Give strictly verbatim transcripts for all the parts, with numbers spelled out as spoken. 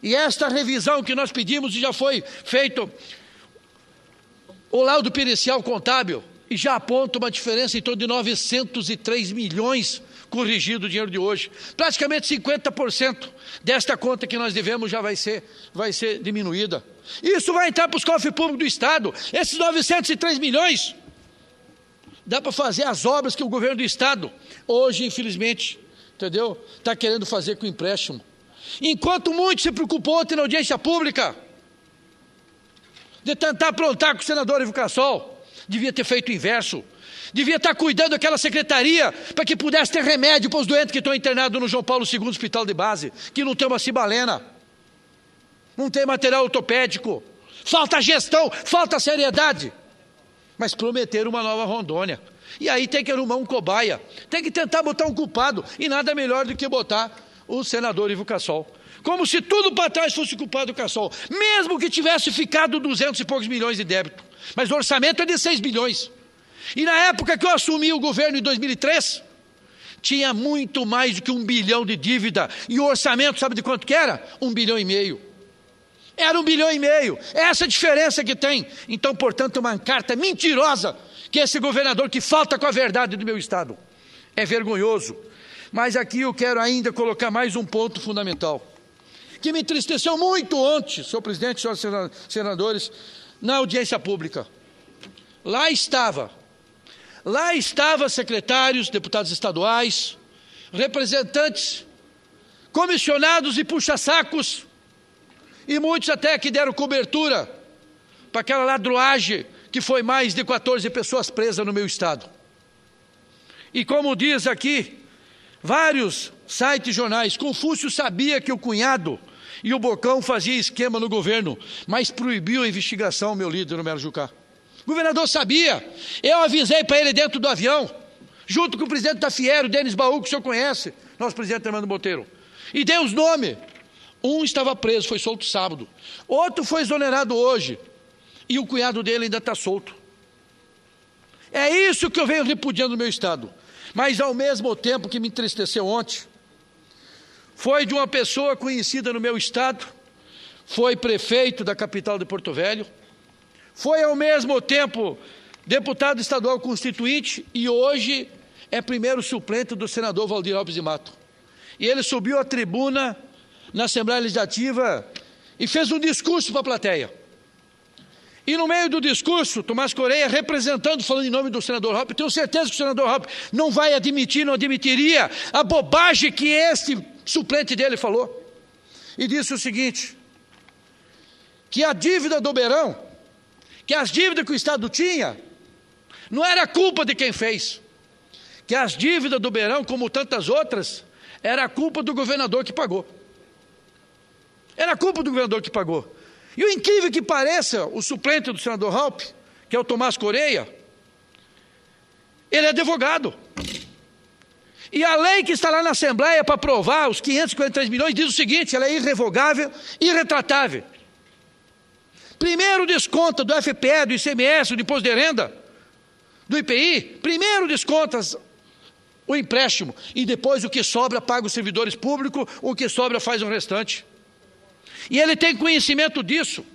E esta revisão que nós pedimos, e já foi feito o laudo pericial contábil, e já aponta uma diferença em torno de novecentos e três milhões corrigido o dinheiro de hoje. Praticamente cinquenta por cento desta conta que nós devemos já vai ser, vai ser diminuída. Isso vai entrar para os cofres públicos do Estado. Esses novecentos e três milhões, dá para fazer as obras que o governo do Estado, hoje, infelizmente, entendeu? Está querendo fazer com empréstimo. Enquanto muito se preocupou ontem na audiência pública, de tentar aprontar com o senador Ivo Cassol, devia ter feito o inverso. Devia estar cuidando daquela secretaria para que pudesse ter remédio para os doentes que estão internados no João Paulo segundo Hospital de Base, que não tem uma cibalena, não tem material ortopédico, falta gestão, falta seriedade. Mas prometeram uma nova Rondônia. E aí tem que arrumar um cobaia, tem que tentar botar um culpado, e nada melhor do que botar o senador Ivo Cassol. Como se tudo para trás fosse culpado do Cassol, mesmo que tivesse ficado duzentos e poucos milhões de débito. Mas o orçamento é de seis bilhões. E na época que eu assumi o governo, em dois mil e três, tinha muito mais do que um bilhão de dívida. E o orçamento, sabe de quanto que era? Um bilhão e meio. Era um bilhão e meio. É essa a diferença que tem. Então, portanto, uma carta mentirosa que esse governador que falta com a verdade do meu estado. É vergonhoso. Mas aqui eu quero ainda colocar mais um ponto fundamental, que me entristeceu muito ontem, senhor presidente, senhores senadores, na audiência pública. Lá estava, lá estavam secretários, deputados estaduais, representantes, comissionados e puxa-sacos, e muitos até que deram cobertura para aquela ladruagem que foi mais de quatorze pessoas presas no meu estado. E como diz aqui, vários sites e jornais, Confúcio sabia que o cunhado e o Bocão faziam esquema no governo, mas proibiu a investigação, meu líder, Romero Jucá. O governador sabia, eu avisei para ele dentro do avião, junto com o presidente da Fiero, Denis Baú, que o senhor conhece, nosso presidente Armando Monteiro, e dei os nomes. Um estava preso, foi solto sábado, outro foi exonerado hoje, e o cunhado dele ainda está solto. É isso que eu venho repudiando no meu estado. Mas ao mesmo tempo que me entristeceu ontem, foi de uma pessoa conhecida no meu estado, foi prefeito da capital de Porto Velho, foi ao mesmo tempo deputado estadual constituinte e hoje é primeiro suplente do senador Valdir Alves de Mato. E ele subiu à tribuna na Assembleia Legislativa e fez um discurso para a plateia. E no meio do discurso, Tomás Correia, representando, falando em nome do senador Hoppe, tenho certeza que o senador Hoppe não vai admitir, não admitiria a bobagem que este suplente dele falou. E disse o seguinte, que a dívida do Beirão, que as dívidas que o Estado tinha, não era culpa de quem fez. Que as dívidas do Beirão, como tantas outras, era culpa do governador que pagou. Era culpa do governador que pagou. E o incrível que pareça, o suplente do senador Hoppe, que é o Tomás Correia, ele é advogado. E a lei que está lá na Assembleia para aprovar os quinhentos e quarenta e três milhões diz o seguinte, ela é irrevogável e irretratável. Primeiro desconta do F P E, do I C M S, do Imposto de Renda, do I P I, primeiro desconta o empréstimo e depois o que sobra paga os servidores públicos, o que sobra faz o restante. E ele tem conhecimento disso.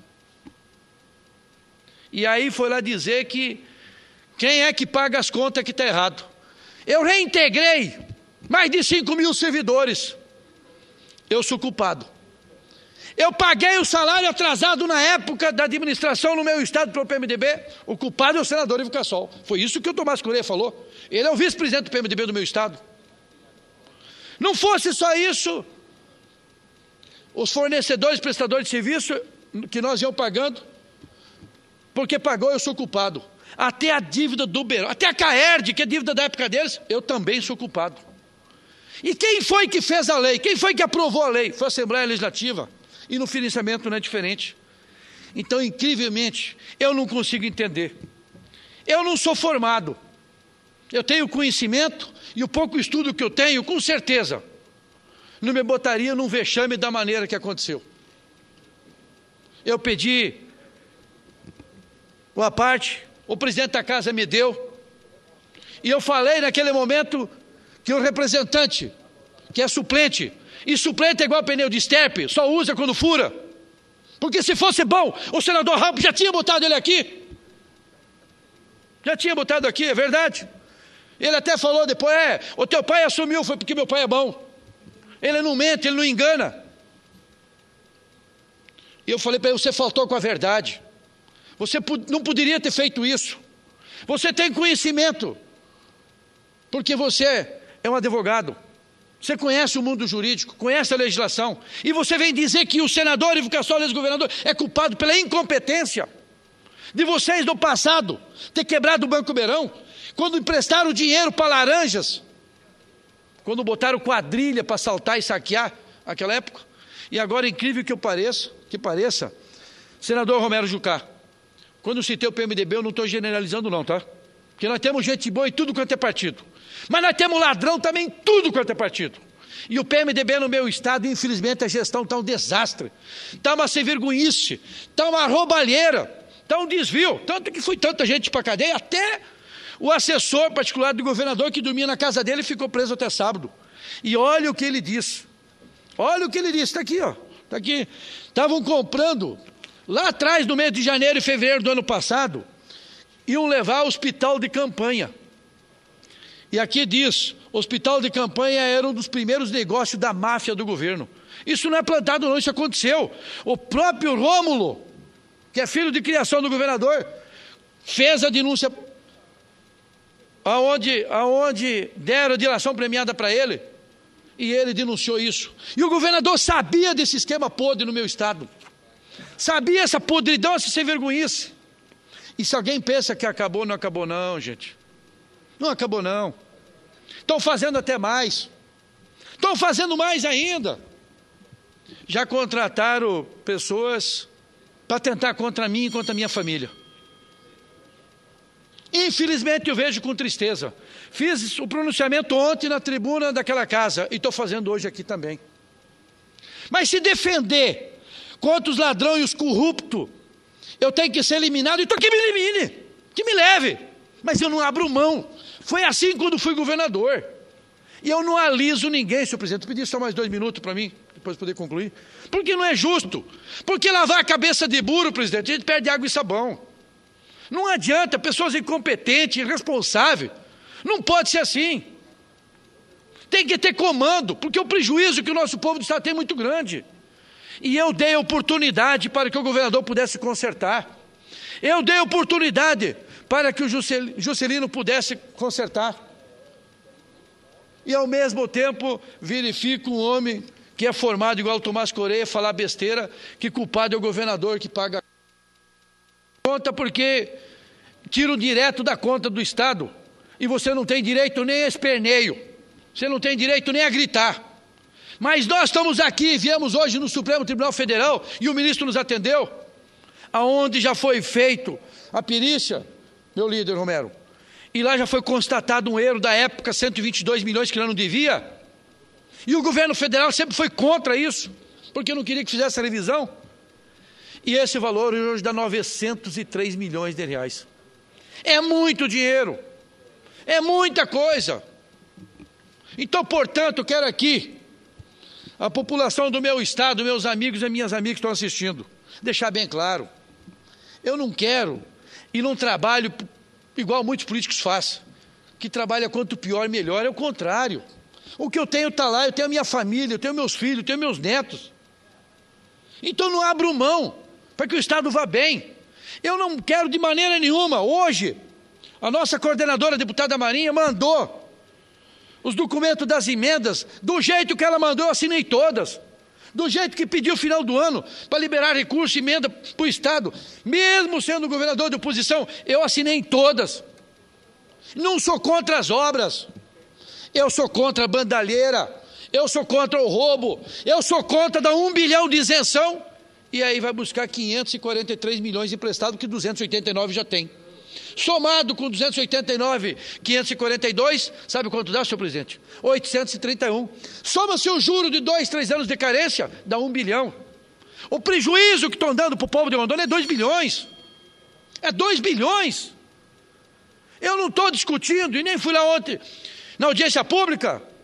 E aí foi lá dizer que quem é que paga as contas que está errado. Eu reintegrei mais de cinco mil servidores. Eu sou culpado. Eu paguei o salário atrasado na época da administração no meu estado pelo P M D B. O culpado é o senador Ivo Cassol. Foi isso que o Tomás Correia falou. Ele é o vice-presidente do P M D B do meu estado. Não fosse só isso, os fornecedores, prestadores de serviço que nós íamos pagando, porque pagou, eu sou culpado. Até a dívida do Beirão, até a CAERD, que é dívida da época deles, eu também sou culpado. E quem foi que fez a lei? Quem foi que aprovou a lei? Foi a Assembleia Legislativa. E no financiamento não é diferente. Então, incrivelmente, eu não consigo entender. Eu não sou formado. Eu tenho conhecimento e o pouco estudo que eu tenho, com certeza, não me botaria num vexame da maneira que aconteceu. Eu pedi uma parte, o presidente da casa me deu, e eu falei naquele momento que o representante, que é suplente, E suplente é igual pneu de estepe, só usa quando fura. Porque se fosse bom, o senador Ramos já tinha botado ele aqui. Já tinha botado aqui, é verdade. Ele até falou depois, é, o teu pai assumiu, foi porque meu pai é bom. Ele não mente, ele não engana. E eu falei para ele, você faltou com a verdade. Você não poderia ter feito isso. Você tem conhecimento, porque você é um advogado. Você conhece o mundo jurídico, conhece a legislação. E você vem dizer que o senador Ivo Caçola, governador, é culpado pela incompetência de vocês do passado, ter quebrado o Banco Beirão, quando emprestaram dinheiro para laranjas, quando botaram quadrilha para assaltar e saquear naquela época. E agora, incrível que eu pareça, que pareça, senador Romero Jucá, quando eu citei o P M D B, eu não estou generalizando não, tá? Porque nós temos gente boa em tudo quanto é partido. Mas nós temos ladrão também em tudo quanto é partido. E o P M D B no meu estado, infelizmente, a gestão está um desastre. Está uma sem vergonhice, está uma roubalheira, está um desvio. Tanto que foi tanta gente para a cadeia, até o assessor particular do governador que dormia na casa dele ficou preso até sábado. E olha o que ele disse. Olha o que ele disse, está aqui, ó. Está aqui. Estavam comprando, lá atrás, no mês de janeiro e fevereiro do ano passado, iam levar ao hospital de campanha. E aqui diz, hospital de campanha era um dos primeiros negócios da máfia do governo. Isso não é plantado não, isso aconteceu. O próprio Rômulo, que é filho de criação do governador, fez a denúncia aonde, aonde deram a dilação premiada para ele, e ele denunciou isso. E o governador sabia desse esquema podre no meu estado. Sabia essa podridão, essa sem vergonhice. E se alguém pensa que acabou, não acabou não, gente. Não acabou não. Estão fazendo até mais. Estão fazendo mais ainda. Já contrataram pessoas para tentar contra mim e contra a minha família. Infelizmente eu vejo com tristeza. Fiz o pronunciamento ontem na tribuna daquela casa e estou fazendo hoje aqui também. Mas se defender contra os ladrões e os corruptos, eu tenho que ser eliminado, então que me elimine, que me leve. Mas eu não abro mão. Foi assim quando fui governador. E eu não aliso ninguém, senhor presidente. Eu pedi só mais dois minutos para mim, depois poder concluir. Porque não é justo. Porque lavar a cabeça de burro, presidente, a gente perde água e sabão. Não adianta, pessoas incompetentes, irresponsáveis. Não pode ser assim. Tem que ter comando, porque o prejuízo que o nosso povo do estado tem é muito grande. E eu dei oportunidade para que o governador pudesse consertar. Eu dei oportunidade para que o Juscelino pudesse consertar. E ao mesmo tempo verifico um homem que é formado igual o Tomás Correia falar besteira, que culpado é o governador que paga a conta porque tiram direto da conta do estado. E você não tem direito nem a esperneio. Você não tem direito nem a gritar. Mas nós estamos aqui, viemos hoje no Supremo Tribunal Federal e o ministro nos atendeu, aonde já foi feito a perícia, meu líder Romero, e lá já foi constatado um erro da época, cento e vinte e dois milhões que ele não devia, e o governo federal sempre foi contra isso, porque não queria que fizesse a revisão, e esse valor hoje dá novecentos e três milhões de reais. É muito dinheiro, é muita coisa. Então, portanto, quero aqui a população do meu estado, meus amigos e minhas amigas que estão assistindo, deixar bem claro, eu não quero e não trabalho igual muitos políticos fazem, que trabalha quanto pior, melhor, é o contrário. O que eu tenho está lá, eu tenho a minha família, eu tenho meus filhos, eu tenho meus netos. Então não abro mão para que o estado vá bem. Eu não quero de maneira nenhuma, hoje, a nossa coordenadora, a deputada Marinha, mandou os documentos das emendas, do jeito que ela mandou, eu assinei todas. Do jeito que pediu no final do ano, para liberar recurso e emenda para o Estado. Mesmo sendo governador de oposição, eu assinei em todas. Não sou contra as obras. Eu sou contra a bandalheira. Eu sou contra o roubo. Eu sou contra dar um bilhão de isenção. E aí vai buscar quinhentos e quarenta e três milhões emprestado, que duzentos e oitenta e nove já tem. Somado com duzentos e oitenta e nove, quinhentos e quarenta e dois, sabe quanto dá, senhor presidente? oitocentos e trinta e um. Soma-se o juro de dois, três anos de carência, dá um bilhão. O prejuízo que estão dando para o povo de Rondônia é dois bilhões. É dois bilhões. Eu não estou discutindo, e nem fui lá ontem, na audiência pública,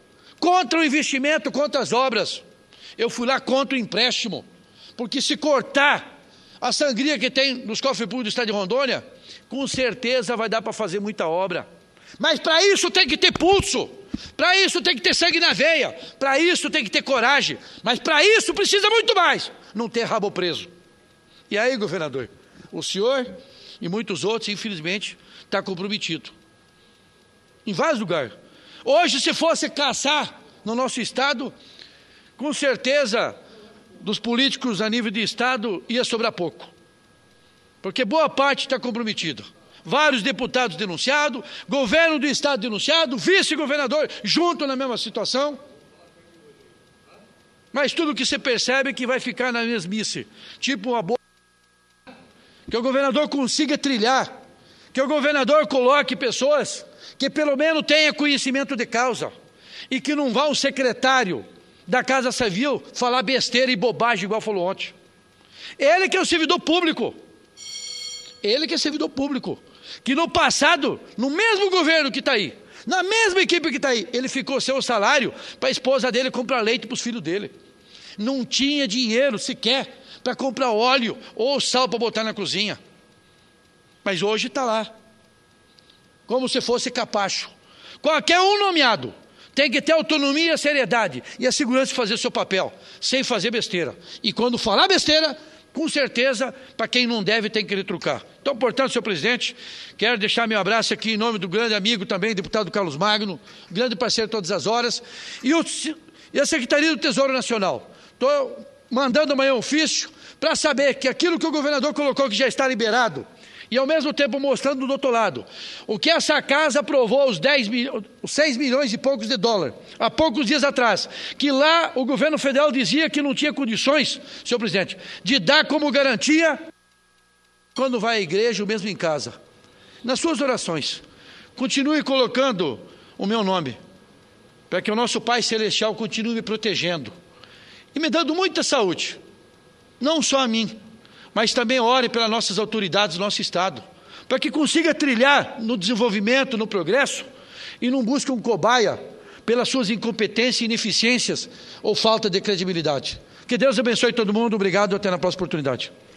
contra o investimento, contra as obras. Eu fui lá contra o empréstimo, porque se cortar a sangria que tem nos cofres públicos do estado de Rondônia, com certeza vai dar para fazer muita obra. Mas para isso tem que ter pulso, para isso tem que ter sangue na veia, para isso tem que ter coragem, mas para isso precisa muito mais, não ter rabo preso. E aí, governador, o senhor e muitos outros, infelizmente, está comprometido em vários lugares. Hoje, se fosse caçar no nosso estado, com certeza dos políticos a nível de estado ia sobrar pouco, porque boa parte está comprometida. Vários deputados denunciados, governo do estado denunciado, vice-governador junto na mesma situação. Mas tudo que você percebe é que vai ficar na mesmice, tipo uma boa, que o governador consiga trilhar, que o governador coloque pessoas que pelo menos tenha conhecimento de causa, e que não vá um secretário da Casa Civil falar besteira e bobagem igual falou ontem. Ele que é o servidor público, ele que é servidor público, que no passado, no mesmo governo que está aí, na mesma equipe que está aí, ele ficou sem o salário para a esposa dele comprar leite para os filhos dele. Não tinha dinheiro sequer para comprar óleo ou sal para botar na cozinha. Mas hoje está lá, como se fosse capacho. Qualquer um nomeado tem que ter autonomia, seriedade e a segurança de fazer o seu papel, sem fazer besteira. E quando falar besteira, com certeza, para quem não deve, tem que retrucar. Então, portanto, senhor presidente, quero deixar meu abraço aqui em nome do grande amigo também, deputado Carlos Magno, grande parceiro todas as horas, e, o, e a Secretaria do Tesouro Nacional. Estou mandando amanhã um ofício para saber que aquilo que o governador colocou que já está liberado, e ao mesmo tempo mostrando do outro lado, o que essa casa aprovou, os, dez mil, os seis milhões e poucos de dólar, há poucos dias atrás, que lá o governo federal dizia que não tinha condições, senhor presidente, de dar como garantia, quando vai à igreja, ou mesmo em casa. Nas suas orações, continue colocando o meu nome, para que o nosso Pai Celestial continue me protegendo, e me dando muita saúde, não só a mim, mas também ore pelas nossas autoridades do nosso estado, para que consiga trilhar no desenvolvimento, no progresso, e não busque um cobaia pelas suas incompetências, ineficiências ou falta de credibilidade. Que Deus abençoe todo mundo, obrigado, até na próxima oportunidade.